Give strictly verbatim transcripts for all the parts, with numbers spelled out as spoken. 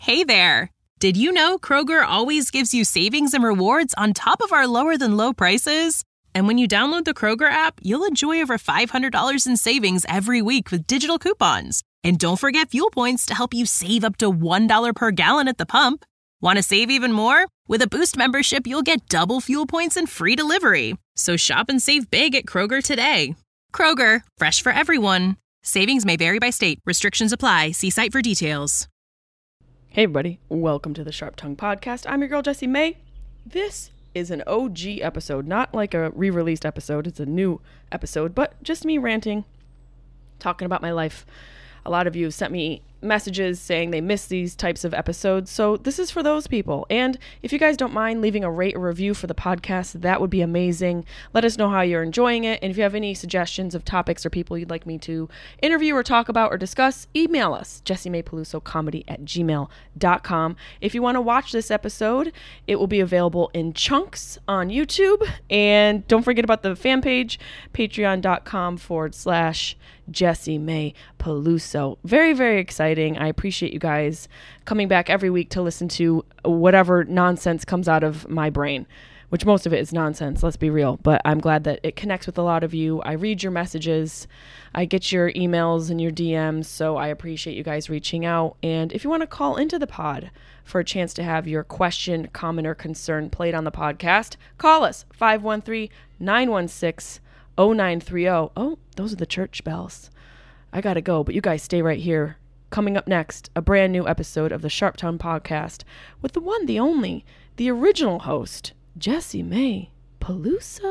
Hey there! Did you know Kroger always gives you savings and rewards on top of our lower-than-low prices? And when you download the Kroger app, you'll enjoy over five hundred dollars in savings every week with digital coupons. And don't forget fuel points to help you save up to one dollar per gallon at the pump. Want to save even more? With a Boost membership, you'll get double fuel points and free delivery. So shop and save big at Kroger today. Kroger, fresh for everyone. Savings may vary by state. Restrictions apply. See site for details. Hey everybody, welcome to the Sharp Tongue Podcast. I'm your girl Jessie May. This is an O G episode, not like a re-released episode. It's a new episode, but just me ranting, talking about my life. A lot of you have sent me messages saying they miss these types of episodes, so this is for those people. And if you guys don't mind leaving a rate or review for the podcast, that would be amazing. Let us know how you're enjoying it, and if you have any suggestions of topics or people you'd like me to interview or talk about or discuss, email us, jessiemaypelusocomedy at gmail dot com. If you want to watch this episode, it will be available in chunks on YouTube, and don't forget about the fan page, patreon.com forward slash Jessie May Peluso. Very, very exciting. I appreciate you guys coming back every week to listen to whatever nonsense comes out of my brain, which most of it is nonsense, let's be real. But I'm glad that it connects with a lot of you. I read your messages. I get your emails and your D Ms, so I appreciate you guys reaching out. And if you want to call into the pod for a chance to have your question, comment, or concern played on the podcast, call us five one three, nine one six, oh nine three oh. Oh, those are the church bells. I gotta go, but you guys stay right here. Coming up next, a brand new episode of the Sharp Tongue Podcast with the one, the only, the original host, Jessie May Peluso.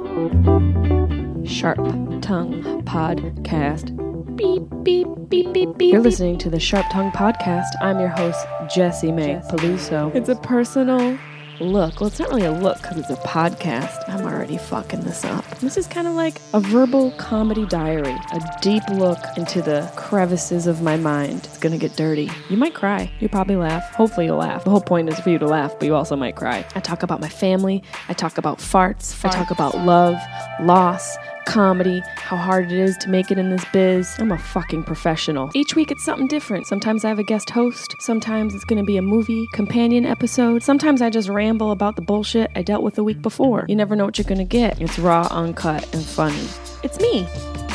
Sharp Tongue Podcast. Beep, beep, beep, beep, beep. You're listening to the Sharp Tongue Podcast. I'm your host, Jessie May Peluso. It's a personal look. Well, it's not really a look because it's a podcast. I'm already fucking this up. This is kind of like a verbal comedy diary, a deep look into the crevices of my mind. It's gonna get dirty. You might cry. You probably laugh. Hopefully you'll laugh. The whole point is for you to laugh, but you also might cry. I talk about my family. I talk about farts. farts. I talk about love, loss, comedy, how hard it is to make it in this biz. I'm a fucking professional. Each week it's something different. Sometimes I have a guest host. Sometimes it's going to be a movie companion episode. Sometimes I just ramble about the bullshit I dealt with the week before. You never know what you're going to get. It's raw, uncut, and funny. It's me.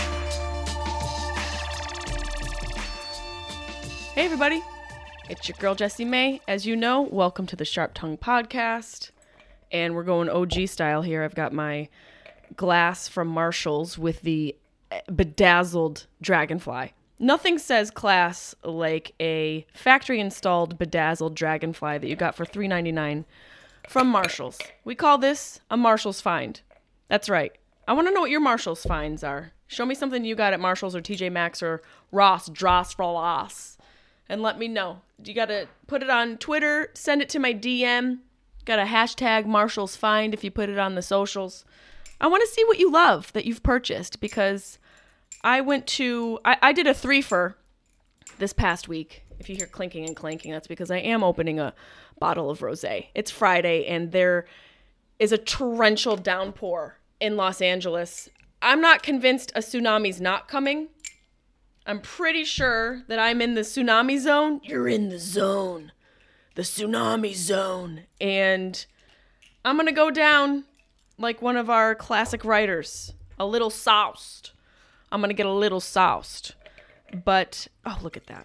Hey everybody. It's your girl Jessie May. As you know, welcome to the Sharp Tongue Podcast. And we're going O G style here. I've got my glass from Marshall's with the bedazzled dragonfly. Nothing says class like a factory installed bedazzled dragonfly that you got for three ninety-nine from Marshall's. We call this a Marshall's find. That's right. I want to know what your Marshall's finds are. Show me something you got at Marshall's or T J Maxx or Ross Dross for Loss and let me know. You got to put it on Twitter, send it to my D M. Got a hashtag Marshall's find if you put it on the socials. I want to see what you love that you've purchased because I went to, I, I did a threefer this past week. If you hear clinking and clanking, that's because I am opening a bottle of rosé. It's Friday and there is a torrential downpour in Los Angeles. I'm not convinced a tsunami's not coming. I'm pretty sure that I'm in the tsunami zone. You're in the zone. The tsunami zone. And I'm going to go down like one of our classic writers, a little soused. I'm going to get a little soused. But, oh, look at that.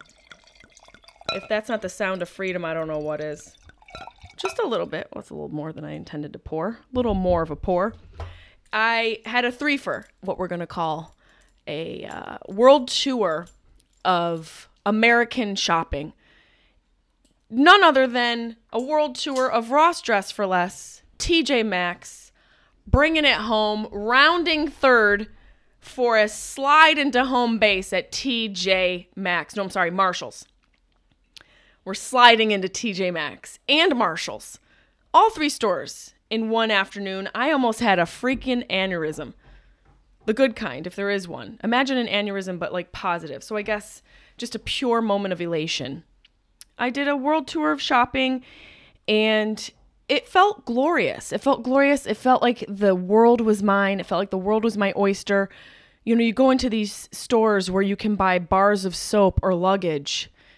If that's not the sound of freedom, I don't know what is. Just a little bit. Well, it's a little more than I intended to pour. A little more of a pour. I had a threefer, what we're going to call a uh, world tour of American shopping. None other than a world tour of Ross Dress for Less, T J Maxx, bringing it home, rounding third for a slide into home base at T J Maxx. No, I'm sorry, Marshall's. We're sliding into T J Maxx and Marshall's. All three stores in one afternoon. I almost had a freaking aneurysm. The good kind, if there is one. Imagine an aneurysm, but like positive. So I guess just a pure moment of elation. I did a world tour of shopping and it felt glorious. It felt glorious. It felt like the world was mine. It felt like the world was my oyster. You know, you go into these stores where you can buy bars of soap or luggage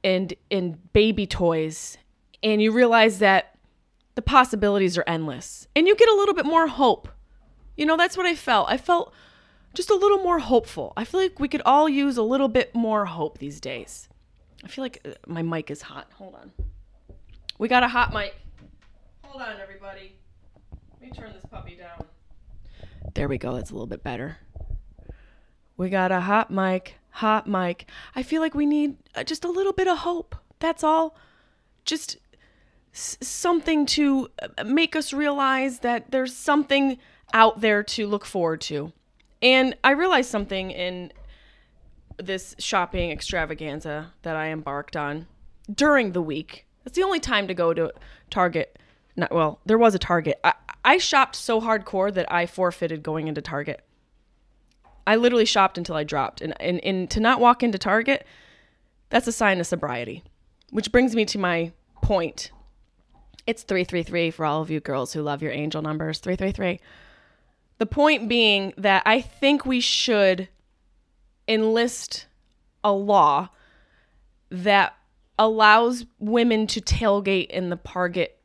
and and baby toys, and you realize that the possibilities are endless, and you get a little bit more hope. You know, that's what I felt. I felt just a little more hopeful. I feel like we could all use a little bit more hope these days. I feel like my mic is hot. Hold on. We got a hot mic. Hold on, everybody. Let me turn this puppy down. There we go. That's a little bit better. We got a hot mic. Hot mic. I feel like we need just a little bit of hope. That's all. Just s- something to make us realize that there's something out there to look forward to. And I realized something in this shopping extravaganza that I embarked on during the week. It's the only time to go to Target. Not, well, there was a Target. I, I shopped so hardcore that I forfeited going into Target. I literally shopped until I dropped. And, and, and to not walk into Target, that's a sign of sobriety. Which brings me to my point. It's three three three for all of you girls who love your angel numbers. three three three. The point being that I think we should enlist a law that allows women to tailgate in the Target.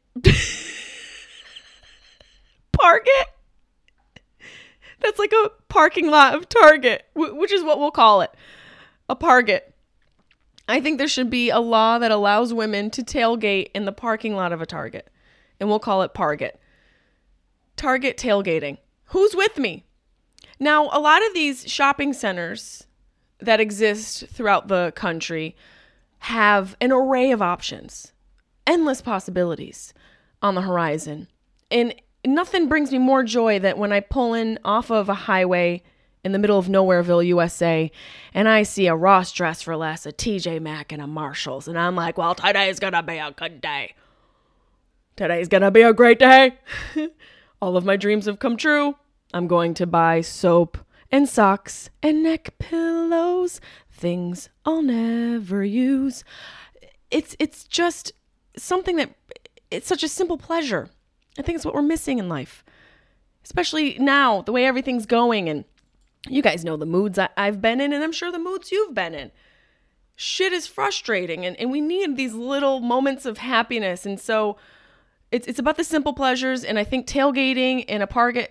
Target? That's like a parking lot of Target, which is what we'll call it. A Target. I think there should be a law that allows women to tailgate in the parking lot of a Target. And we'll call it Target. Target tailgating. Who's with me? Now, a lot of these shopping centers that exist throughout the country have an array of options, endless possibilities on the horizon. And nothing brings me more joy than when I pull in off of a highway in the middle of Nowhereville, U S A, and I see a Ross Dress for Less, a T J Maxx, and a Marshalls. And I'm like, well, today's going to be a good day. Today's going to be a great day. All of my dreams have come true. I'm going to buy soap and socks and neck pillows, things I'll never use. It's it's just something that, it's such a simple pleasure. I think it's what we're missing in life, especially now, the way everything's going. And you guys know the moods I, I've been in, and I'm sure the moods you've been in. Shit is frustrating, and, and we need these little moments of happiness. And so it's it's about the simple pleasures, and I think tailgating in a Target...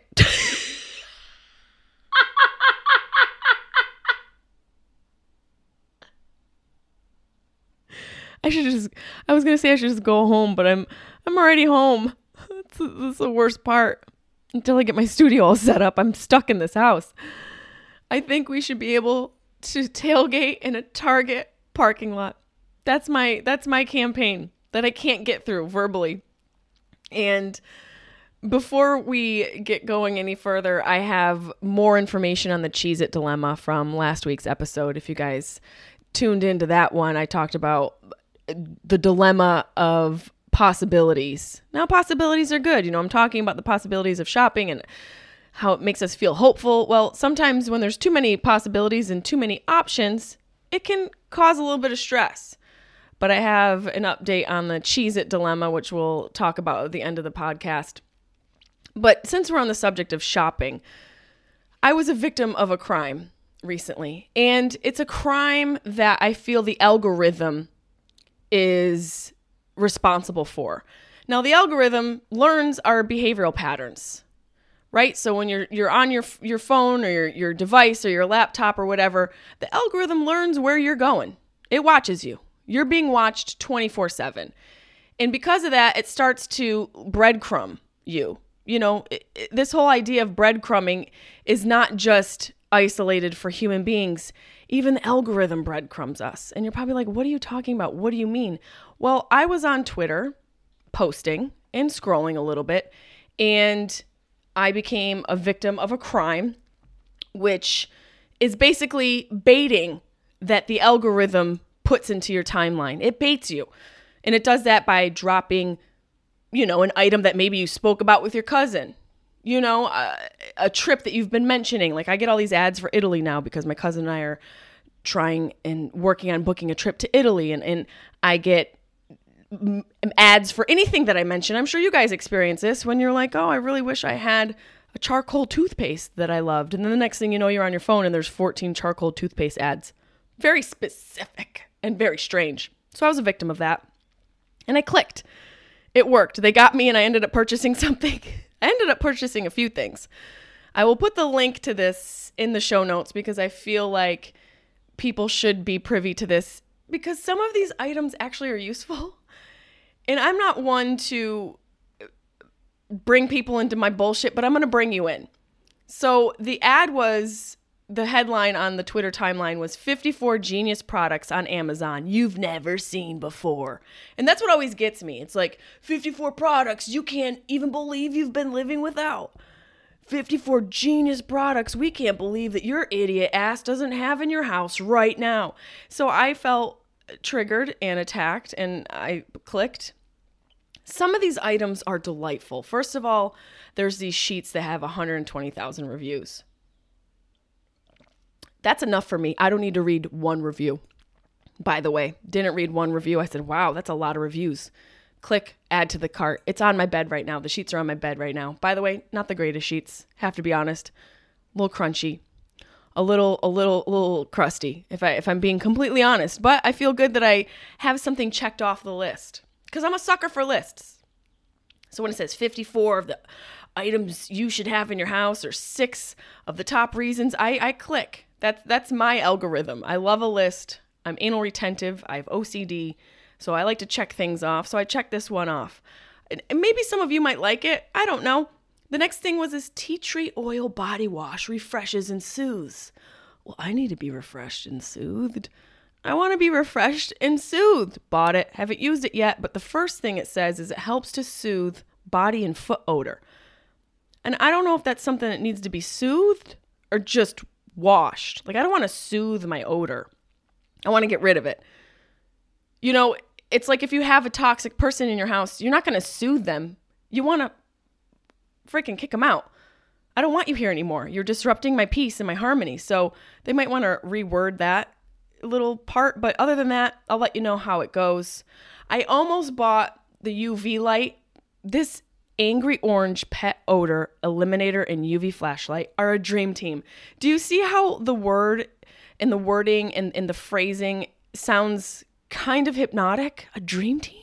I should just, I was going to say I should just go home, but I'm, I'm already home. That's, that's the worst part. Until I get my studio all set up, I'm stuck in this house. I think we should be able to tailgate in a Target parking lot. That's my, that's my campaign that I can't get through verbally. And before we get going any further, I have more information on the Cheez-It dilemma from last week's episode. If you guys tuned into that one, I talked about the dilemma of possibilities. Now, possibilities are good. You know, I'm talking about the possibilities of shopping and how it makes us feel hopeful. Well, sometimes when there's too many possibilities and too many options, it can cause a little bit of stress. But I have an update on the Cheez-It dilemma, which we'll talk about at the end of the podcast. But since we're on the subject of shopping, I was a victim of a crime recently. And it's a crime that I feel the algorithm is responsible for. Now, the algorithm learns our behavioral patterns, right? So when you're you're on your your phone or your, your device or your laptop or whatever, the algorithm learns where you're going. It watches you. You're being watched twenty-four seven. And because of that, it starts to breadcrumb you. You know, it, it, this whole idea of breadcrumbing is not just isolated for human beings. Even the algorithm breadcrumbs us. And you're probably like, what are you talking about? What do you mean? Well, I was on Twitter posting and scrolling a little bit, and I became a victim of a crime, which is basically baiting that the algorithm puts into your timeline. It baits you. And it does that by dropping, you know, an item that maybe you spoke about with your cousin. You know, a, a trip that you've been mentioning. Like, I get all these ads for Italy now because my cousin and I are trying and working on booking a trip to Italy. And, and I get m- ads for anything that I mention. I'm sure you guys experience this when you're like, oh, I really wish I had a charcoal toothpaste that I loved. And then the next thing you know, you're on your phone and there's fourteen charcoal toothpaste ads. Very specific and very strange. So I was a victim of that. And I clicked. It worked. They got me and I ended up purchasing something. I ended up purchasing a few things. I will put the link to this in the show notes because I feel like people should be privy to this because some of these items actually are useful. And I'm not one to bring people into my bullshit, but I'm going to bring you in. So the ad was, the headline on the Twitter timeline was fifty-four genius products on Amazon you've never seen before. And that's what always gets me. It's like fifty-four products you can't even believe you've been living without. fifty-four genius products we can't believe that your idiot ass doesn't have in your house right now. So I felt triggered and attacked and I clicked. Some of these items are delightful. First of all, there's these sheets that have one hundred twenty thousand reviews. That's enough for me. I don't need to read one review. By the way, didn't read one review. I said, wow, that's a lot of reviews. Click, add to the cart. It's on my bed right now. The sheets are on my bed right now. By the way, not the greatest sheets. Have to be honest. A little crunchy. A little, a little, a little crusty, if I, if I'm being completely honest. But I feel good that I have something checked off the list. Because I'm a sucker for lists. So when it says fifty-four of the items you should have in your house or six of the top reasons, I, I click. That's, that's my algorithm. I love a list. I'm anal retentive. I have O C D. So I like to check things off. So I checked this one off. And maybe some of you might like it. I don't know. The next thing was this tea tree oil body wash refreshes and soothes. Well, I need to be refreshed and soothed. I want to be refreshed and soothed. Bought it. Haven't used it yet. But the first thing it says is it helps to soothe body and foot odor. And I don't know if that's something that needs to be soothed or just washed. Like, I don't want to soothe my odor. I want to get rid of it. You know, it's like if you have a toxic person in your house, you're not going to soothe them. You want to freaking kick them out. I don't want you here anymore. You're disrupting my peace and my harmony. So they might want to reword that little part. But other than that, I'll let you know how it goes. I almost bought the U V light. This Angry Orange pet odor eliminator and U V flashlight are a dream team. Do you see how the word and the wording and, and the phrasing sounds kind of hypnotic? A dream team?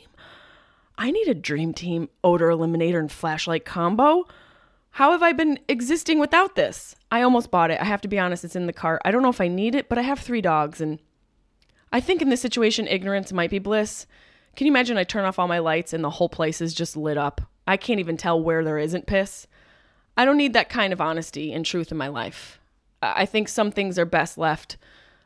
I need a dream team odor eliminator and flashlight combo. How have I been existing without this? I almost bought it. I have to be honest, it's in the cart. I don't know if I need it, but I have three dogs, and I think in this situation, ignorance might be bliss. Can you imagine I turn off all my lights and the whole place is just lit up? I can't even tell where there isn't piss. I don't need that kind of honesty and truth in my life. I think some things are best left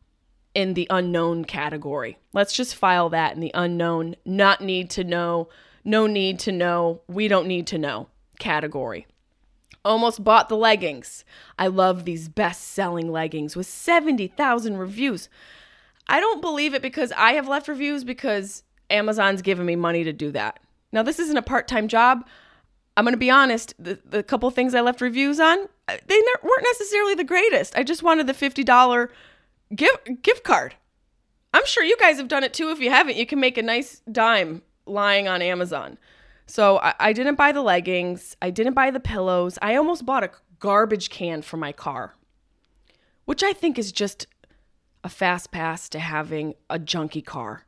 in the unknown category. Let's just file that in the unknown, not need to know, no need to know, we don't need to know category. Almost bought the leggings. I love these best-selling leggings with seventy thousand reviews. I don't believe it because I have left reviews because Amazon's given me money to do that. Now, this isn't a part-time job. I'm going to be honest. The, the couple things I left reviews on, they ne- weren't necessarily the greatest. I just wanted the fifty dollars gift, gift card. I'm sure you guys have done it too. If you haven't, you can make a nice dime lying on Amazon. So I, I didn't buy the leggings. I didn't buy the pillows. I almost bought a garbage can for my car, which I think is just a fast pass to having a junky car.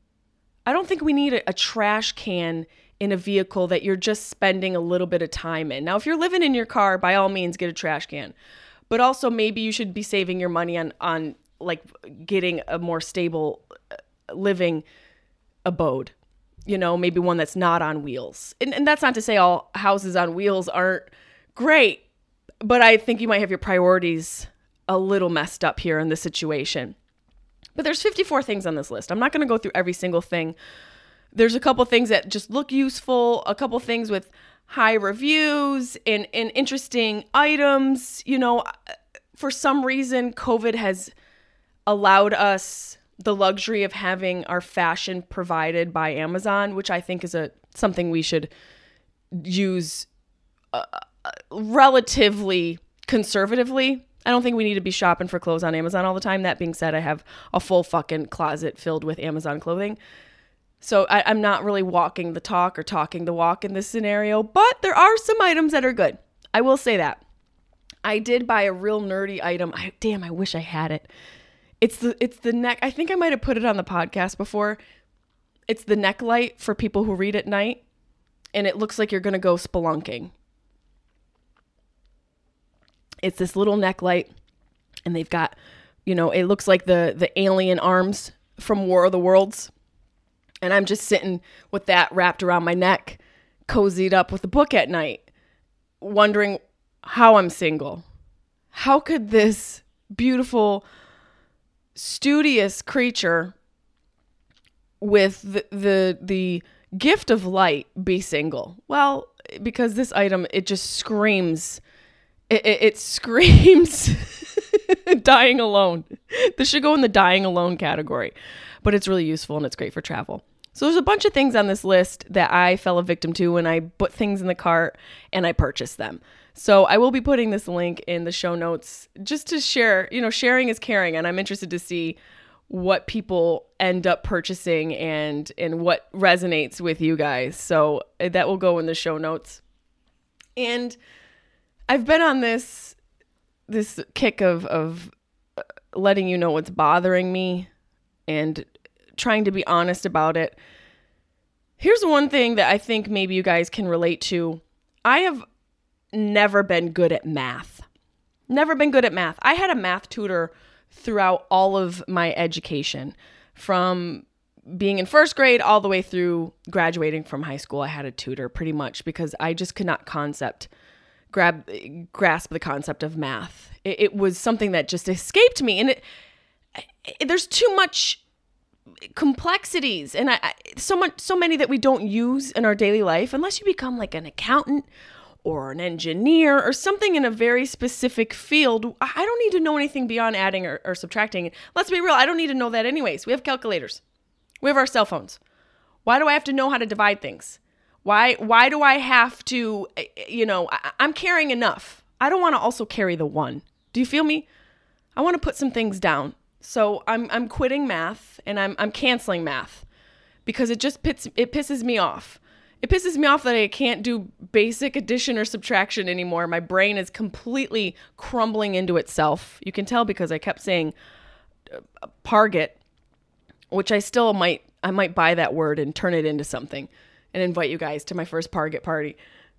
I don't think we need a, a trash can in a vehicle that you're just spending a little bit of time in. Now, if you're living in your car, by all means, get a trash can. But also maybe you should be saving your money on, on like getting a more stable living abode. You know, maybe one that's not on wheels. And, and that's not to say all houses on wheels aren't great, but I think you might have your priorities a little messed up here in this situation. But there's fifty-four things on this list. I'm not going to go through every single thing. There's a couple things that just look useful, a couple things with high reviews and, and interesting items. You know, for some reason, COVID has allowed us the luxury of having our fashion provided by Amazon, which I think is a something we should use uh, relatively conservatively. I don't think we need to be shopping for clothes on Amazon all the time. That being said, I have a full fucking closet filled with Amazon clothing. So I, I'm not really walking the talk or talking the walk in this scenario, but there are some items that are good. I will say that. I did buy a real nerdy item. I, damn, I wish I had it. It's the it's the neck. I think I might have put it on the podcast before. It's the neck light for people who read at night, and it looks like you're going to go spelunking. It's this little neck light, and they've got, you know, it looks like the, the alien arms from War of the Worlds. And I'm just sitting with that wrapped around my neck, cozied up with a book at night, wondering how I'm single. How could this beautiful, studious creature with the, the the gift of light be single? Well, because this item, it just screams, it, it, it screams dying alone. This should go in the dying alone category, but it's really useful and it's great for travel. So there's a bunch of things on this list that I fell a victim to when I put things in the cart and I purchased them. So I will be putting this link in the show notes just to share, you know, sharing is caring. And I'm interested to see what people end up purchasing and, and what resonates with you guys. So that will go in the show notes. And I've been on this, this kick of, of letting you know what's bothering me and trying to be honest about it. Here's one thing that I think maybe you guys can relate to. I have never been good at math. Never been good at math. I had a math tutor throughout all of my education, from being in first grade all the way through graduating from high school. I had a tutor pretty much because I just could not concept grab grasp the concept of math. It, it was something that just escaped me, and it, it there's too much complexities and I, I so much so many that we don't use in our daily life unless you become like an accountant or an engineer or something in a very specific field. I don't need to know anything beyond adding or, or subtracting. Let's be real, I don't need to know that anyways. We have calculators. We have our cell phones. Why do I have to know how to divide things? Why why do I have to, you know, I, I'm carrying enough. I don't want to also carry the one. Do you feel me? I want to put some things down. So I'm I'm quitting math and I'm I'm canceling math because it just pits, it pisses me off. It pisses me off that I can't do basic addition or subtraction anymore. My brain is completely crumbling into itself. You can tell because I kept saying uh, Parget, which I still might I might buy that word and turn it into something and invite you guys to my first Parget party.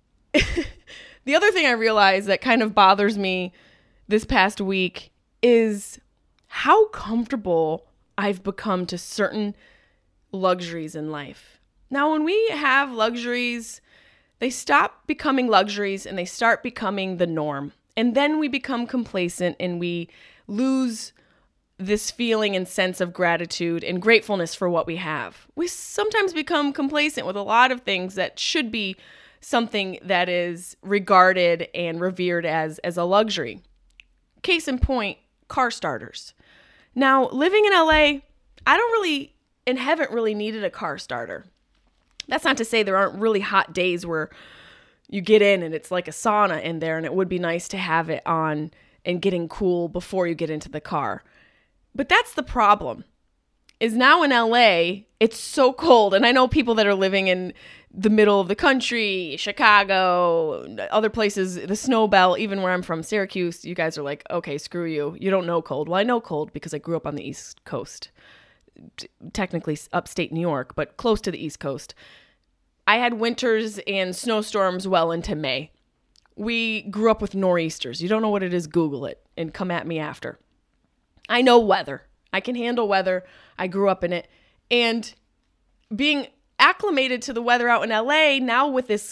The other thing I realized that kind of bothers me this past week is how comfortable I've become to certain luxuries in life. Now, when we have luxuries, they stop becoming luxuries and they start becoming the norm. And then we become complacent and we lose this feeling and sense of gratitude and gratefulness for what we have. We sometimes become complacent with a lot of things that should be something that is regarded and revered as, as a luxury. Case in point, car starters. Now, living in L A, I don't really and haven't really needed a car starter. That's not to say there aren't really hot days where you get in and it's like a sauna in there, and it would be nice to have it on and getting cool before you get into the car. But that's the problem, is now in L A, it's so cold. And I know people that are living in the middle of the country, Chicago, other places, the snow belt, even where I'm from, Syracuse, you guys are like, okay, screw you. You don't know cold. Well, I know cold because I grew up on the East Coast. T- technically upstate New York, but close to the East Coast. I had winters and snowstorms well into May. We grew up with nor'easters. You don't know what it is, Google it and come at me after. I know weather. I can handle weather. I grew up in it. And being acclimated to the weather out in L A, now with this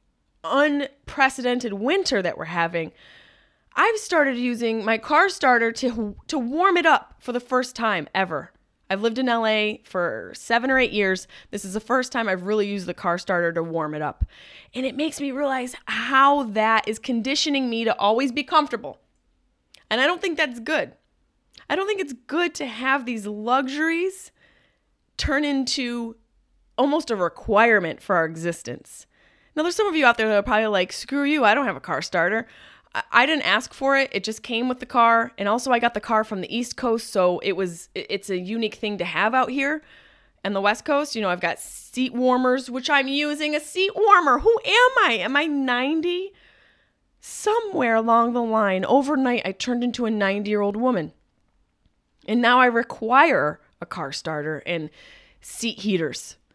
unprecedented winter that we're having, I've started using my car starter to to warm it up for the first time ever. I've lived in L A for seven or eight years. This is the first time I've really used the car starter to warm it up. And it makes me realize how that is conditioning me to always be comfortable. And I don't think that's good. I don't think it's good to have these luxuries turn into almost a requirement for our existence. Now, there's some of you out there that are probably like, screw you, I don't have a car starter. I didn't ask for it. It just came with the car. And also I got the car from the East Coast. So it was, it's a unique thing to have out here. And the West Coast, you know, I've got seat warmers, which I'm using a seat warmer. Who am I? Am I ninety? Somewhere along the line, overnight, I turned into a ninety year old woman. And now I require a car starter and seat heaters.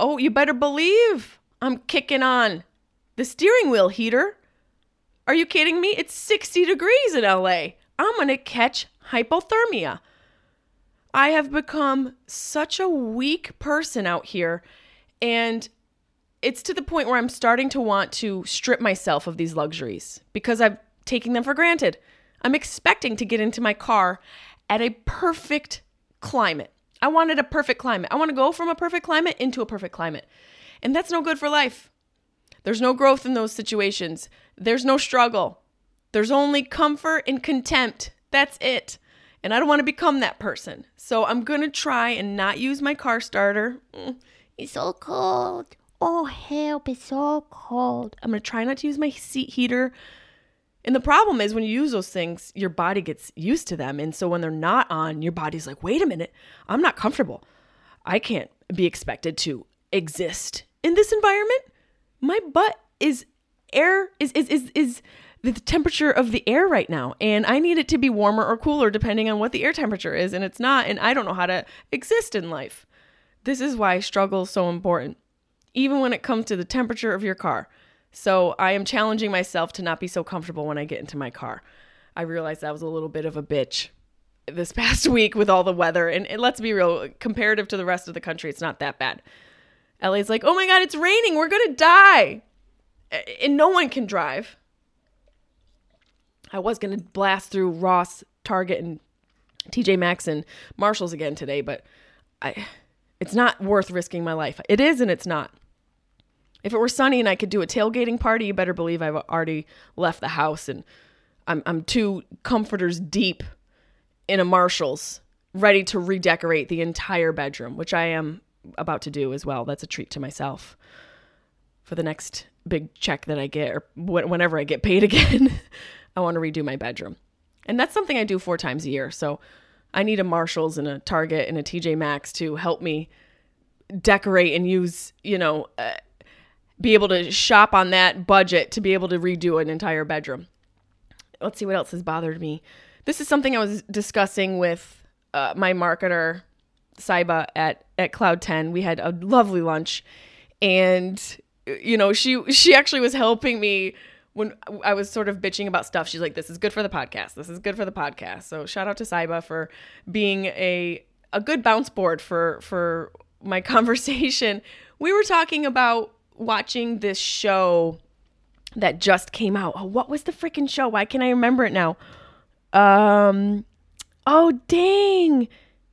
Oh, you better believe I'm kicking on the steering wheel heater. Are you kidding me? It's sixty degrees in L A. I'm going to catch hypothermia. I have become such a weak person out here, and it's to the point where I'm starting to want to strip myself of these luxuries because I'm taking them for granted. I'm expecting to get into my car at a perfect climate. I wanted a perfect climate. I want to go from a perfect climate into a perfect climate. And that's no good for life. There's no growth in those situations. There's no struggle. There's only comfort and contempt. That's it. And I don't want to become that person. So I'm going to try and not use my car starter. Mm, it's so cold. Oh, help, it's so cold. I'm going to try not to use my seat heater. And the problem is when you use those things, your body gets used to them. And so when they're not on, your body's like, wait a minute, I'm not comfortable. I can't be expected to exist in this environment. My butt is air, is, is, is, is the temperature of the air right now. And I need it to be warmer or cooler depending on what the air temperature is. And it's not, and I don't know how to exist in life. This is why struggle is so important, even when it comes to the temperature of your car. So I am challenging myself to not be so comfortable when I get into my car. I realized I was a little bit of a bitch this past week with all the weather. And, and let's be real, comparative to the rest of the country, it's not that bad. L A's like, oh my God, it's raining. We're going to die. And no one can drive. I was going to blast through Ross, Target, and T J Maxx and Marshalls again today, but I, it's not worth risking my life. It is and it's not. If it were sunny and I could do a tailgating party, you better believe I've already left the house and I'm I'm two comforters deep in a Marshalls, ready to redecorate the entire bedroom, which I am about to do as well. That's a treat to myself for the next big check that I get, or whenever I get paid again. I want to redo my bedroom. And that's something I do four times a year. So I need a Marshalls and a Target and a T J Maxx to help me decorate and use, you know, uh, be able to shop on that budget to be able to redo an entire bedroom. Let's see what else has bothered me. This is something I was discussing with uh, my marketer, Saiba, at, at Cloud ten. We had a lovely lunch, and, you know, she, she actually was helping me when I was sort of bitching about stuff. She's like, this is good for the podcast. This is good for the podcast. So shout out to Saiba for being a, a good bounce board for, for my conversation. We were talking about watching this show that just came out. Oh, what was the freaking show? Why can't I remember it now? Um, oh, dang.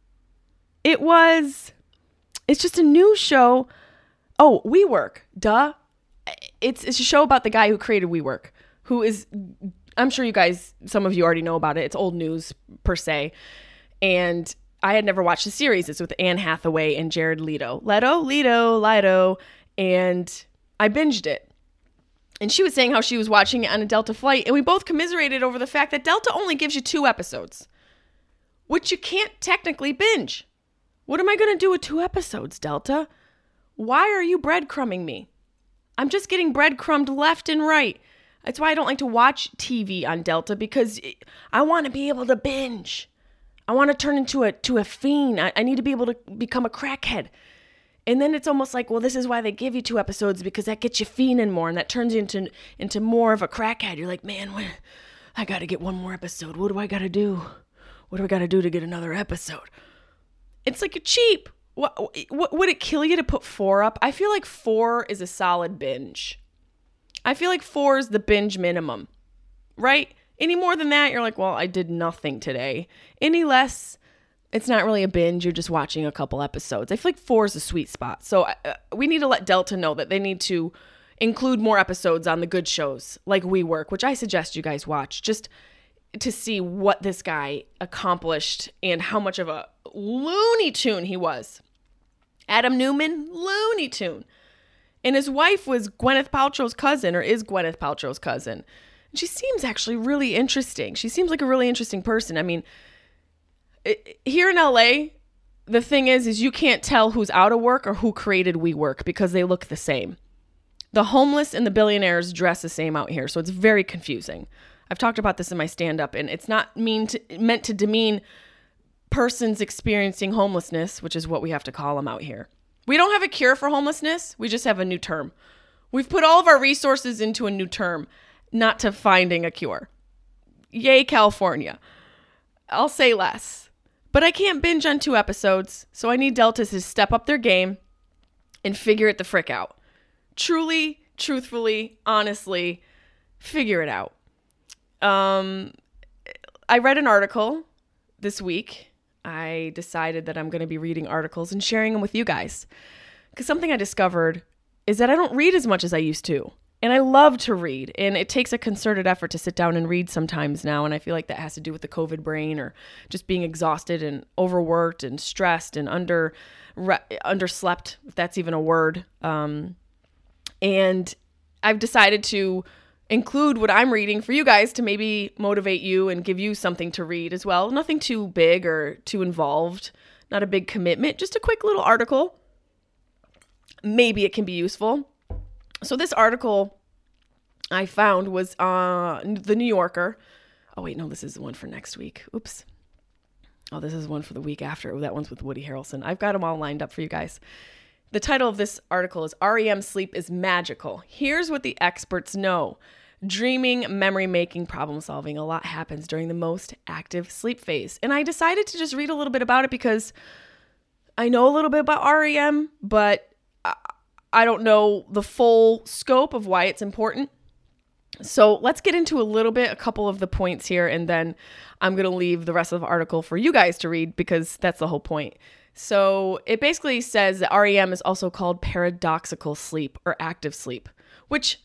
It was, it's just a new show. Oh, WeWork. Duh. It's, it's a show about the guy who created WeWork, who is, I'm sure you guys, some of you already know about it. It's old news per se. And I had never watched the series. It's with Anne Hathaway and Jared Leto. Leto, Leto, Leto. And I binged it. And she was saying how she was watching it on a Delta flight. And we both commiserated over the fact that Delta only gives you two episodes, which you can't technically binge. What am I going to do with two episodes, Delta? Why are you breadcrumbing me? I'm just getting breadcrumbed left and right. That's why I don't like to watch T V on Delta, because I want to be able to binge. I want to turn into a to a fiend. I, I need to be able to become a crackhead. And then it's almost like, well, this is why they give you two episodes, because that gets you fiending more, and that turns you into, into more of a crackhead. You're like, man, what, I got to get one more episode. What do I got to do? What do I got to do to get another episode? It's like you're cheap. What, what, would it kill you to put four up? I feel like four is a solid binge. I feel like four is the binge minimum, right? Any more than that, you're like, well, I did nothing today. Any less, it's not really a binge. You're just watching a couple episodes. I feel like four is a sweet spot. So uh, we need to let Delta know that they need to include more episodes on the good shows like WeWork, which I suggest you guys watch, just to see what this guy accomplished and how much of a Looney Tune he was. Adam Newman, Looney Tune. And his wife was Gwyneth Paltrow's cousin, or is Gwyneth Paltrow's cousin. And she seems actually really interesting. She seems like a really interesting person. I mean, it, here in L A, the thing is, is you can't tell who's out of work or who created WeWork because they look the same. The homeless and the billionaires dress the same out here, so it's very confusing. I've talked about this in my stand-up, and it's not mean to, meant to demean persons experiencing homelessness, which is what we have to call them out here. We don't have a cure for homelessness. We just have a new term. We've put all of our resources into a new term, not to finding a cure. Yay, California. I'll say less. But I can't binge on two episodes, so I need Deltas to step up their game and figure it the frick out. Truly, truthfully, honestly, figure it out. Um, I read an article this week. I decided that I'm going to be reading articles and sharing them with you guys. Because something I discovered is that I don't read as much as I used to. And I love to read. And it takes a concerted effort to sit down and read sometimes now. And I feel like that has to do with the COVID brain or just being exhausted and overworked and stressed and under re- underslept, if that's even a word. Um, and I've decided to include what I'm reading for you guys to maybe motivate you and give you something to read as well. Nothing too big or too involved. Not a big commitment. Just a quick little article. Maybe it can be useful. So this article I found was uh, the New Yorker. Oh, wait, no, this is the one for next week. Oops. Oh, this is one for the week after. Oh, that one's with Woody Harrelson. I've got them all lined up for you guys. The title of this article is R E M Sleep is Magical. Here's what the experts know. Dreaming, memory making, problem solving. A lot happens during the most active sleep phase. And I decided to just read a little bit about it because I know a little bit about R E M, but I don't know the full scope of why it's important. So let's get into a little bit, a couple of the points here, and then I'm going to leave the rest of the article for you guys to read because that's the whole point. So it basically says that R E M is also called paradoxical sleep or active sleep, which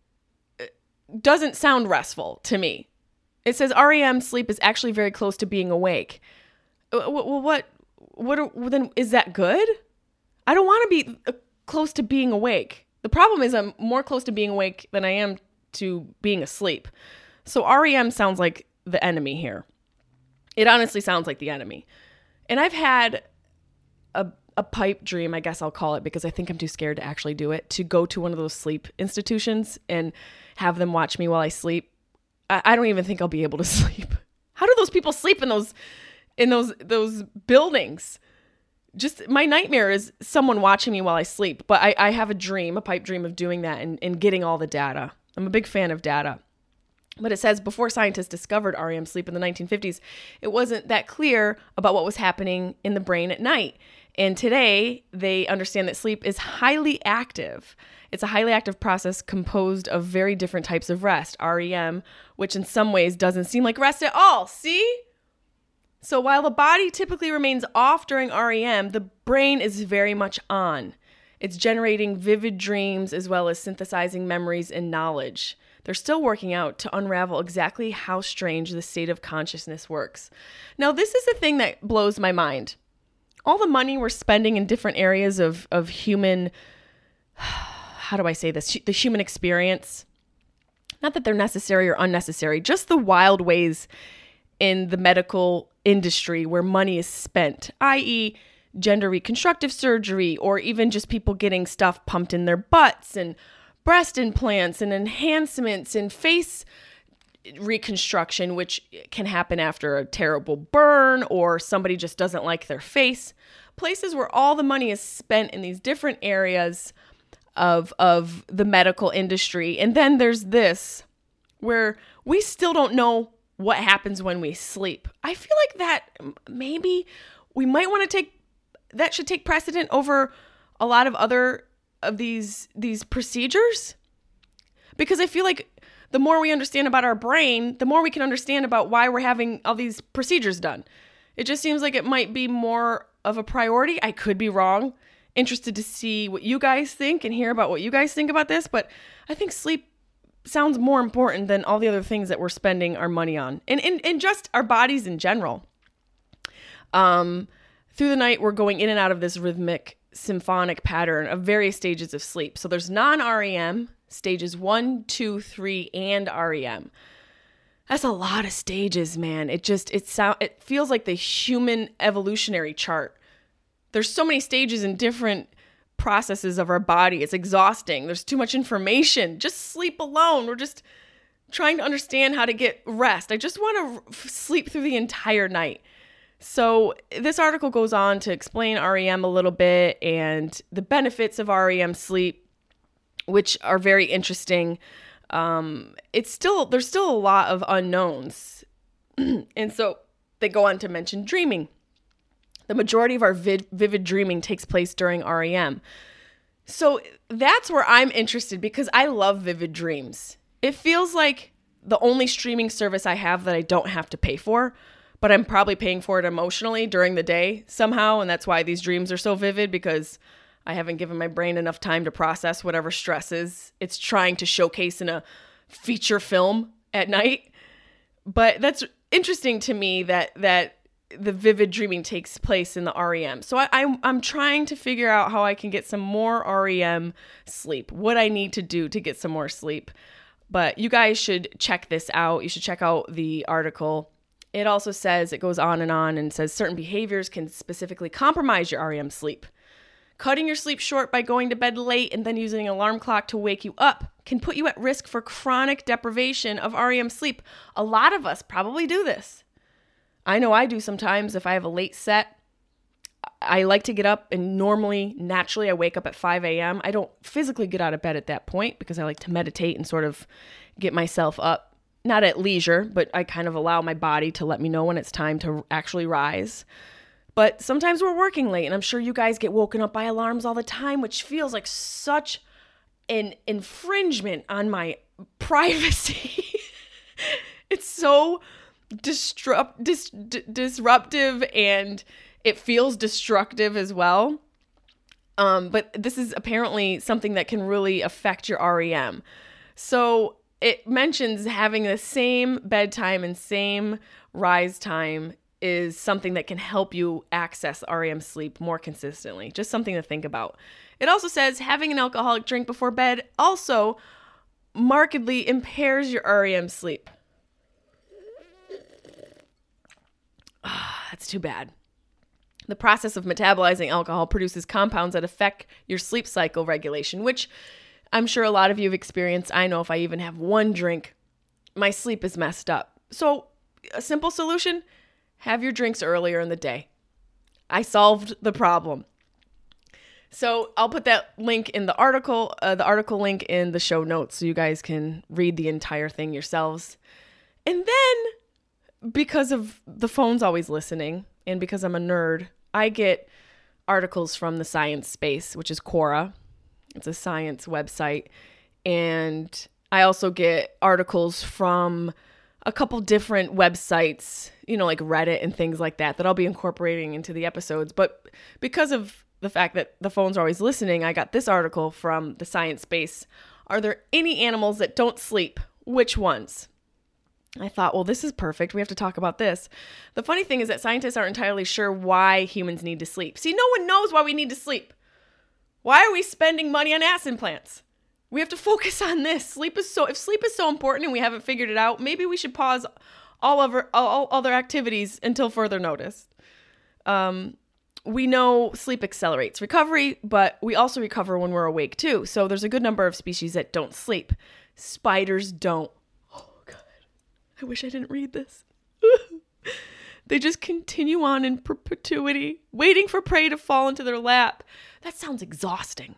doesn't sound restful to me. It says R E M sleep is actually very close to being awake. Well, what, what, are, well, then is that good? I don't want to be close to being awake. The problem is I'm more close to being awake than I am to being asleep. So R E M sounds like the enemy here. It honestly sounds like the enemy. And I've had a a pipe dream, I guess I'll call it, because I think I'm too scared to actually do it, to go to one of those sleep institutions and have them watch me while I sleep. I, I don't even think I'll be able to sleep. How do those people sleep in those in those those buildings? Just my nightmare is someone watching me while I sleep. But I, I have a dream, a pipe dream of doing that and, and getting all the data. I'm a big fan of data. But it says before scientists discovered R E M sleep in the nineteen fifties, it wasn't that clear about what was happening in the brain at night. And today, they understand that sleep is highly active. It's a highly active process composed of very different types of rest, R E M, which in some ways doesn't seem like rest at all. See? So while the body typically remains off during R E M, the brain is very much on. It's generating vivid dreams as well as synthesizing memories and knowledge. They're still working out to unravel exactly how strange the state of consciousness works. Now, this is the thing that blows my mind. All the money we're spending in different areas of, of human, how do I say this, the human experience, not that they're necessary or unnecessary, just the wild ways in the medical industry where money is spent, that is gender reconstructive surgery, or even just people getting stuff pumped in their butts and breast implants and enhancements and face reconstruction, which can happen after a terrible burn or somebody just doesn't like their face. Places where all the money is spent in these different areas of of the medical industry. And then there's this where we still don't know what happens when we sleep. I feel like that maybe we might want to take that should take precedent over a lot of other of these these procedures, because I feel like the more we understand about our brain, the more we can understand about why we're having all these procedures done. It just seems like it might be more of a priority. I could be wrong. Interested to see what you guys think and hear about what you guys think about this, but I think sleep sounds more important than all the other things that we're spending our money on, and, and, and just our bodies in general. Um, through the night, we're going in and out of this rhythmic symphonic pattern of various stages of sleep. So there's non-R E M, stages one, two, three, and R E M. That's a lot of stages, man. It just, it sound, it feels like the human evolutionary chart. There's so many stages in different processes of our body. It's exhausting. There's too much information. Just sleep alone. We're just trying to understand how to get rest. I just want to f- sleep through the entire night. So this article goes on to explain R E M a little bit and the benefits of R E M sleep, which are very interesting. Um, it's still, there's still a lot of unknowns. And so they go on to mention dreaming. The majority of our vid- vivid dreaming takes place during R E M. So that's where I'm interested because I love vivid dreams. It feels like the only streaming service I have that I don't have to pay for, but I'm probably paying for it emotionally during the day somehow. And that's why these dreams are so vivid, because I haven't given my brain enough time to process whatever stresses it's trying to showcase in a feature film at night. But that's interesting to me that that the vivid dreaming takes place in the R E M. So I, I'm, I'm trying to figure out how I can get some more R E M sleep, what I need to do to get some more sleep. But you guys should check this out. You should check out the article. It also says, it goes on and on and says certain behaviors can specifically compromise your R E M sleep. Cutting your sleep short by going to bed late and then using an alarm clock to wake you up can put you at risk for chronic deprivation of R E M sleep. A lot of us probably do this. I know I do sometimes. If I have a late set, I like to get up, and normally, naturally, I wake up at five a.m. I don't physically get out of bed at that point because I like to meditate and sort of get myself up. Not at leisure, but I kind of allow my body to let me know when it's time to actually rise. But sometimes we're working late, and I'm sure you guys get woken up by alarms all the time, which feels like such an infringement on my privacy. It's so disrupt, dis, d- disruptive, and it feels destructive as well. Um, but this is apparently something that can really affect your R E M. So it mentions having the same bedtime and same rise time is something that can help you access R E M sleep more consistently. Just something to think about. It also says having an alcoholic drink before bed also markedly impairs your R E M sleep. Ah, that's too bad. The process of metabolizing alcohol produces compounds that affect your sleep cycle regulation, which I'm sure a lot of you have experienced. I know if I even have one drink, my sleep is messed up. So a simple solution, have your drinks earlier in the day. I solved the problem. So I'll put that link in the article, uh, the article link in the show notes so you guys can read the entire thing yourselves. And then, because of the phone's always listening, and because I'm a nerd, I get articles from the science space, which is Quora. It's a science website. And I also get articles from a couple different websites, you know, like Reddit and things like that, that I'll be incorporating into the episodes. But because of the fact that the phone's always listening, I got this article from the science space. Are there any animals that don't sleep? Which ones? I thought, well, this is perfect. We have to talk about this. The funny thing is that scientists aren't entirely sure why humans need to sleep. See, no one knows why we need to sleep. Why are we spending money on ass implants? We have to focus on this. Sleep is so, if sleep is so important and we haven't figured it out, maybe we should pause all other, all other activities until further notice. Um, we know sleep accelerates recovery, but we also recover when we're awake too. So there's a good number of species that don't sleep. Spiders don't. I wish I didn't read this. They just continue on in perpetuity, waiting for prey to fall into their lap. That sounds exhausting.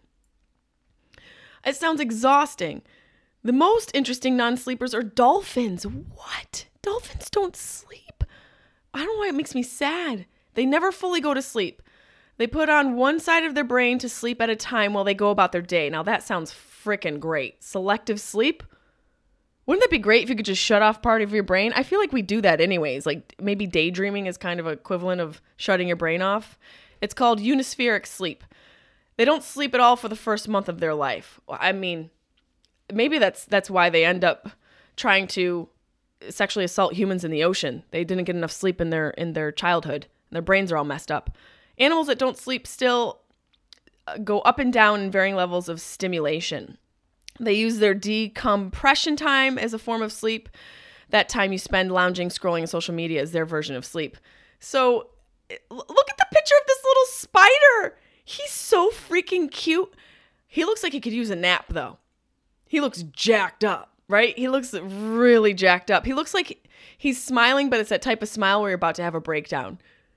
It sounds exhausting. The most interesting non-sleepers are dolphins. What? Dolphins don't sleep. I don't know why it makes me sad. They never fully go to sleep. They put on one side of their brain to sleep at a time while they go about their day. Now that sounds freaking great. Selective sleep? Wouldn't that be great if you could just shut off part of your brain? I feel like we do that anyways. Like maybe daydreaming is kind of equivalent of shutting your brain off. It's called unispheric sleep. They don't sleep at all for the first month of their life. I mean, maybe that's that's why they end up trying to sexually assault humans in the ocean. They didn't get enough sleep in their in their childhood. Their brains are all messed up. Animals that don't sleep still go up and down in varying levels of stimulation. They use their decompression time as a form of sleep. That time you spend lounging, scrolling on social media is their version of sleep. So look at the picture of this little spider. He's so freaking cute. He looks like he could use a nap, though. He looks jacked up, right? He looks really jacked up. He looks like he's smiling, but it's that type of smile where you're about to have a breakdown.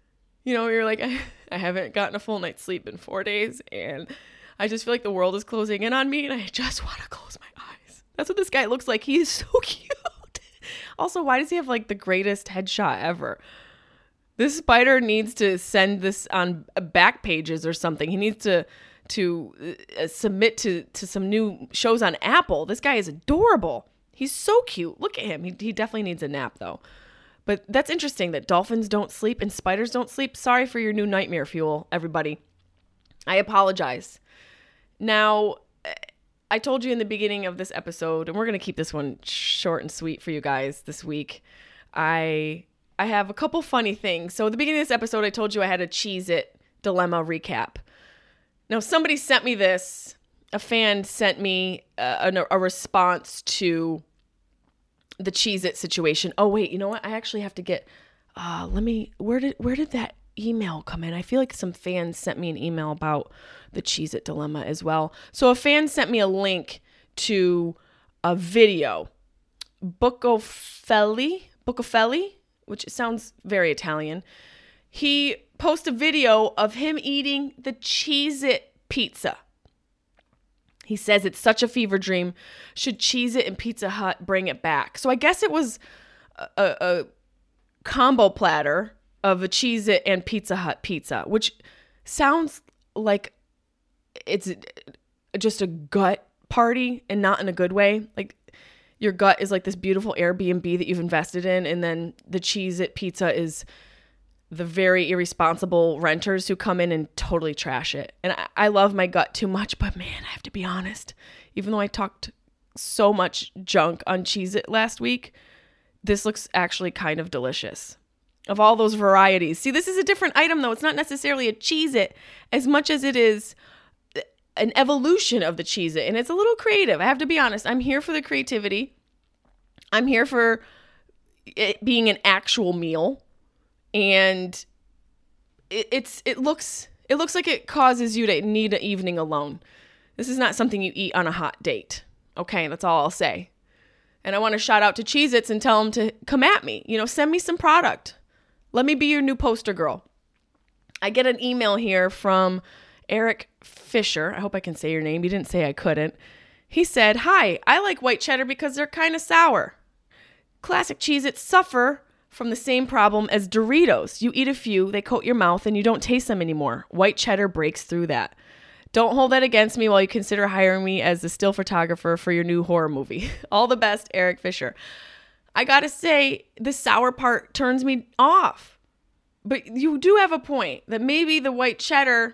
You know, you're like, I, I haven't gotten a full night's sleep in four days and I just feel like the world is closing in on me and I just want to close my eyes. That's what this guy looks like. He is so cute. Also, why does he have like the greatest headshot ever? This spider needs to send this on back pages or something. He needs to to uh, submit to, to some new shows on Apple. This guy is adorable. He's so cute. Look at him. He, he definitely needs a nap though. But that's interesting that dolphins don't sleep and spiders don't sleep. Sorry for your new nightmare fuel, everybody. I apologize. Now, I told you in the beginning of this episode, and we're going to keep this one short and sweet for you guys this week. I I have a couple funny things. So at the beginning of this episode, I told you I had a Cheez-It dilemma recap. Now, somebody sent me this. A fan sent me a, a, a response to the Cheez-It situation. Oh, wait, you know what? I actually have to get, uh, let me, where did, where did that email come in? I feel like some fans sent me an email about the Cheez-It dilemma as well. So a fan sent me a link to a video. Bucofelli, Bucofelli, which sounds very Italian. He posted a video of him eating the Cheez-It pizza. He says it's such a fever dream. Should Cheez-It and Pizza Hut bring it back? So I guess it was a, a, a combo platter of a Cheez-It and Pizza Hut pizza, which sounds like it's just a gut party and not in a good way. Like your gut is like this beautiful Airbnb that you've invested in, and then the Cheez-It pizza is the very irresponsible renters who come in and totally trash it. And I, I love my gut too much, but man, I have to be honest. Even though I talked so much junk on Cheez-It last week, this looks actually kind of delicious. Of all those varieties. See, this is a different item though. It's not necessarily a Cheez-It as much as it is an evolution of the Cheez-It. And it's a little creative. I have to be honest. I'm here for the creativity. I'm here for it being an actual meal. And it, it's it looks it looks like it causes you to need an evening alone. This is not something you eat on a hot date. Okay, that's all I'll say. And I want to shout out to Cheez-Its and tell them to come at me. You know, send me some product. Let me be your new poster girl. I get an email here from Eric Fisher. I hope I can say your name. You didn't say I couldn't. He said, "Hi, I like white cheddar because they're kind of sour. Classic Cheez-Its suffer from the same problem as Doritos. You eat a few, they coat your mouth, and you don't taste them anymore. White cheddar breaks through that. Don't hold that against me while you consider hiring me as a still photographer for your new horror movie. All the best, Eric Fisher." I gotta say, the sour part turns me off. But you do have a point that maybe the white cheddar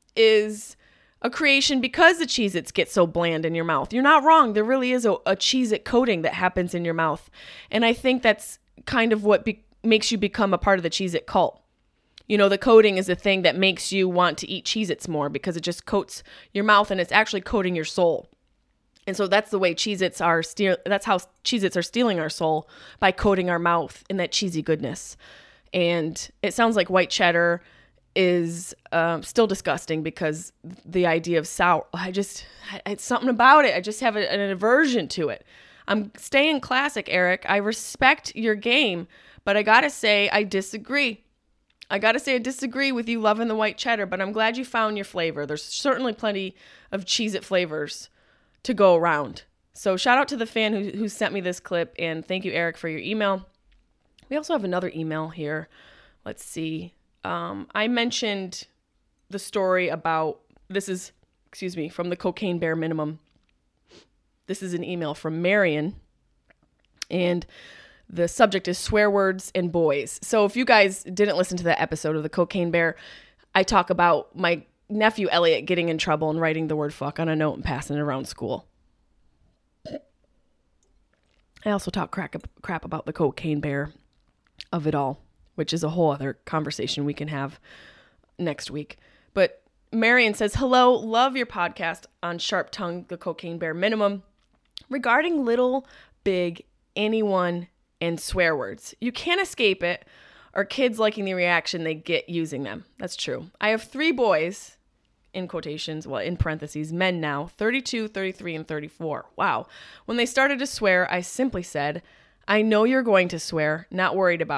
is a creation because the Cheez-Its get so bland in your mouth. You're not wrong. There really is a, a Cheez-It coating that happens in your mouth. And I think that's kind of what be- makes you become a part of the Cheez-It cult. You know, the coating is the thing that makes you want to eat Cheez-Its more because it just coats your mouth and it's actually coating your soul. And so that's the way Cheez-Its are steal. That's how Cheez-Its are stealing our soul, by coating our mouth in that cheesy goodness. And it sounds like white cheddar is um, still disgusting because the idea of sour, I just, it's something about it. I just have a, an aversion to it. I'm staying classic, Eric. I respect your game, but I gotta say I disagree. I gotta say I disagree with you loving the white cheddar, but I'm glad you found your flavor. There's certainly plenty of Cheez-It flavors to go around. So shout out to the fan who, who sent me this clip, and thank you, Eric, for your email. We also have another email here. Let's see. Um, I mentioned the story about, this is, excuse me, from the Cocaine Bear Minimum. This is an email from Marion, and the subject is swear words and boys. So if you guys didn't listen to that episode of the Cocaine Bear, I talk about my nephew Elliot getting in trouble and writing the word fuck on a note and passing it around school. I also talk crap, crap about the Cocaine Bear of it all, which is a whole other conversation we can have next week. But Marion says, "Hello, love your podcast on Sharp Tongue, the Cocaine Bear Minimum. Regarding little, big, anyone, and swear words, you can't escape it, or kids liking the reaction they get using them. That's true. I have three boys," in quotations, well, in parentheses, men now, thirty-two, thirty-three, and thirty-four. Wow. "When they started to swear, I simply said, 'I know you're going to swear, not worried about it.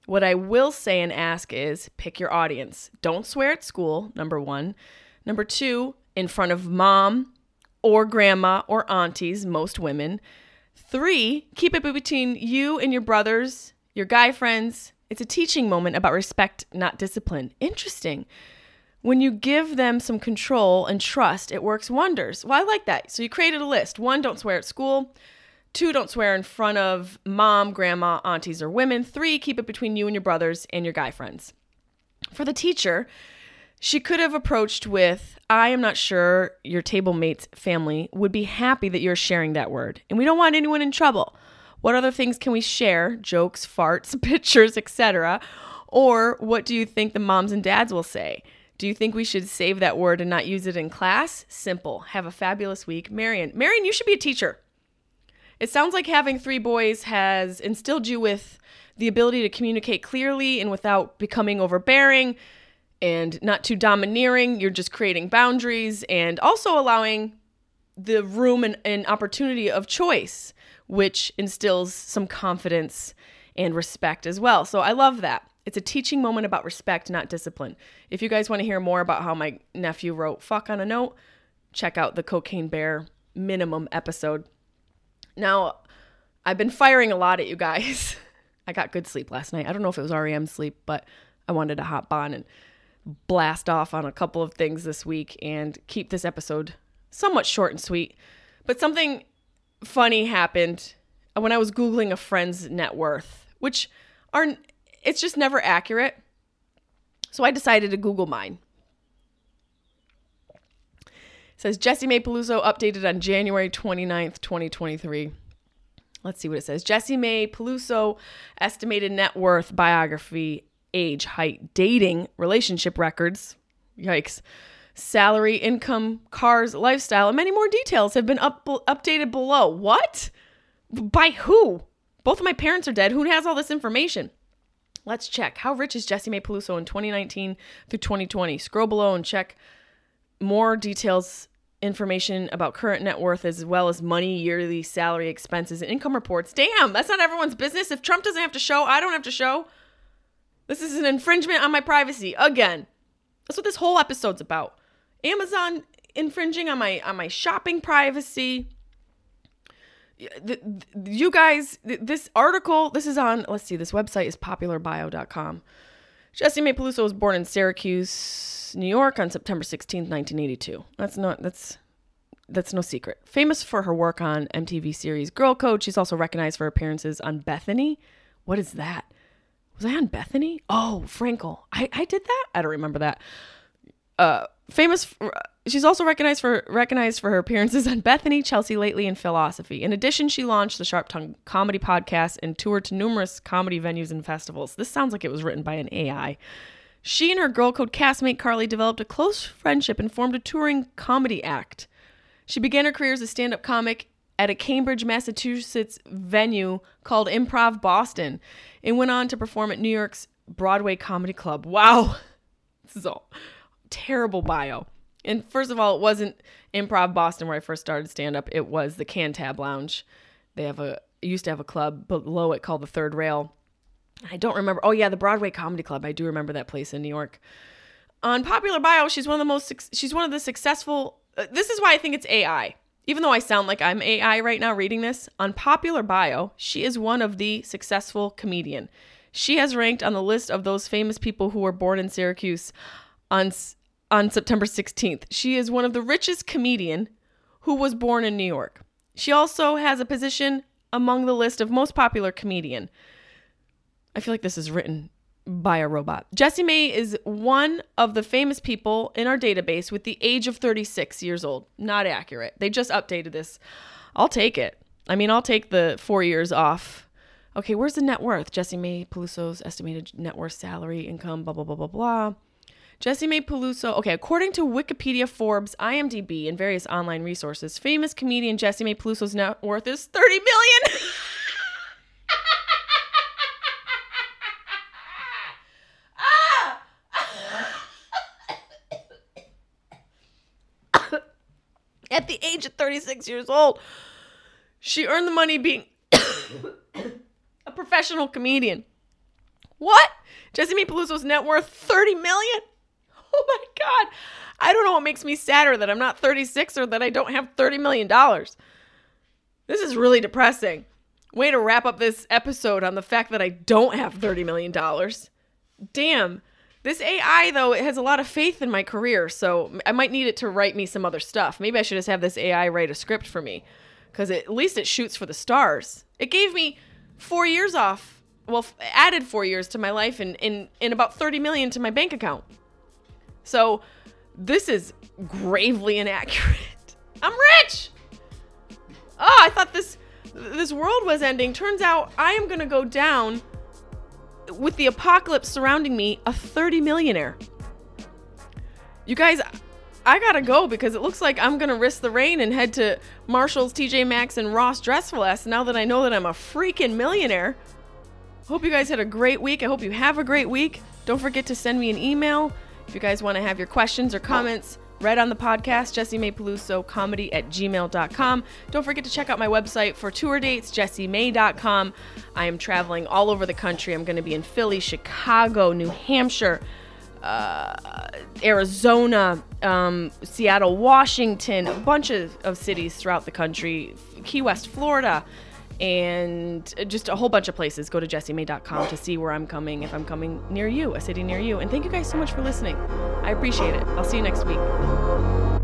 What I will say and ask is pick your audience. Don't swear at school, number one. Number two, in front of mom or grandma or aunties, most women. Three, keep it between you and your brothers, your guy friends. It's a teaching moment about respect, not discipline. Interesting. When you give them some control and trust, it works wonders. Well, I like that. So you created a list. One, don't swear at school. Two, don't swear in front of mom, grandma, aunties, or women. Three, keep it between you and your brothers and your guy friends. For the teacher, she could have approached with, I am not sure your table mate's family would be happy that you're sharing that word, and we don't want anyone in trouble. What other things can we share? Jokes, farts, pictures, et cetera. Or what do you think the moms and dads will say? Do you think we should save that word and not use it in class? Simple. Have a fabulous week. Marion. Marion, you should be a teacher. It sounds like having three boys has instilled you with the ability to communicate clearly and without becoming overbearing and not too domineering. You're just creating boundaries and also allowing the room and, and opportunity of choice, which instills some confidence and respect as well. So I love that. It's a teaching moment about respect, not discipline. If you guys want to hear more about how my nephew wrote fuck on a note, check out the Cocaine Bear minimum episode. Now, I've been firing a lot at you guys. I got good sleep last night. I don't know if it was R E M sleep, but I wanted to hop on and blast off on a couple of things this week and keep this episode somewhat short and sweet. But something funny happened when I was Googling a friend's net worth, which are, it's just never accurate. So I decided to Google mine. It says Jessimae Peluso updated on January twenty-ninth, twenty twenty-three. Let's see what it says. Jessimae Peluso estimated net worth, biography, age, height, dating, relationship records, yikes, salary, income, cars, lifestyle, and many more details have been up, updated below. What? By who? Both of my parents are dead. Who has all this information? Let's check. How rich is Jessimae Peluso in twenty nineteen through twenty twenty? Scroll below and check more details, information about current net worth, as well as money, yearly salary, expenses, and income reports. Damn, that's not everyone's business. If Trump doesn't have to show, I don't have to show. This is an infringement on my privacy. Again, that's what this whole episode's about. Amazon infringing on my on my shopping privacy. You guys, this article, this is on, let's see, this website is popular bio dot com. Jessimae Peluso was born in Syracuse, New York on September sixteenth, nineteen eighty-two. That's not, that's, that's no secret. Famous for her work on M T V series Girl Code, she's also recognized for appearances on Bethany. What is that? Was I on Bethany? Oh, Frankel. I, I did that? I don't remember that. Uh, famous, for, she's also recognized for recognized for her appearances on Bethany, Chelsea Lately, and Philosophy. In addition, she launched the Sharp Tongue Comedy Podcast and toured to numerous comedy venues and festivals. This sounds like it was written by an A I. She and her Girl Code castmate Carly developed a close friendship and formed a touring comedy act. She began her career as a stand-up comic at a Cambridge, Massachusetts venue called Improv Boston and went on to perform at New York's Broadway Comedy Club. Wow. This is all terrible bio. And first of all, it wasn't Improv Boston where I first started stand-up. It was the Cantab Lounge. They have a used to have a club below it called the Third Rail. I don't remember. Oh, yeah, the Broadway Comedy Club. I do remember that place in New York. On Popular Bio, she's one of the most, she's one of the successful, uh, this is why I think it's A I. Even though I sound like I'm A I right now reading this, on Popular Bio, she is one of the successful comedian. She has ranked on the list of those famous people who were born in Syracuse on on September sixteenth. She is one of the richest comedian who was born in New York. She also has a position among the list of most popular comedian. I feel like this is written by a robot. Jessimae is one of the famous people in our database with the age of thirty-six years old. Not accurate. They just updated this. I'll take it. I mean, I'll take the four years off. Okay, where's the net worth? Jessimae Peluso's estimated net worth, salary, income, blah, blah, blah, blah, blah. Jessimae Peluso, okay, according to Wikipedia, Forbes, I M D B, and various online resources, famous comedian Jessimae Peluso's net worth is thirty million dollars. At the age of thirty-six years old, she earned the money being a professional comedian. What? Jesse May Peluso's net worth thirty million dollars? Oh my God. I don't know what makes me sadder, that I'm not thirty-six or that I don't have thirty million dollars. This is really depressing. Way to wrap up this episode on the fact that I don't have thirty million dollars. Damn. This A I, though, it has a lot of faith in my career, so I might need it to write me some other stuff. Maybe I should just have this A I write a script for me, because at least it shoots for the stars. It gave me four years off, well, added four years to my life and, and, and about thirty million dollars to my bank account. So this is gravely inaccurate. I'm rich! Oh, I thought this this world was ending. Turns out I am going to go down with the apocalypse surrounding me, a thirty millionaire. You guys, I gotta go because it looks like I'm gonna risk the rain and head to Marshall's, T J Maxx, and Ross Dress for Less now that I know that I'm a freaking millionaire. Hope you guys had a great week. I hope you have a great week. Don't forget to send me an email if you guys want to have your questions or comments read on the podcast, Jessie May Peluso comedy at gmail dot com. Don't forget to check out my website for tour dates, jessie may dot com. I am traveling all over the country. I'm going to be in Philly, Chicago, New Hampshire, uh, Arizona, um, Seattle, Washington, a bunch of, of cities throughout the country, Key West, Florida, and just a whole bunch of places. Go to jessie may dot com to see where I'm coming, if I'm coming near you, a city near you. And thank you guys so much for listening. I appreciate it. I'll see you next week.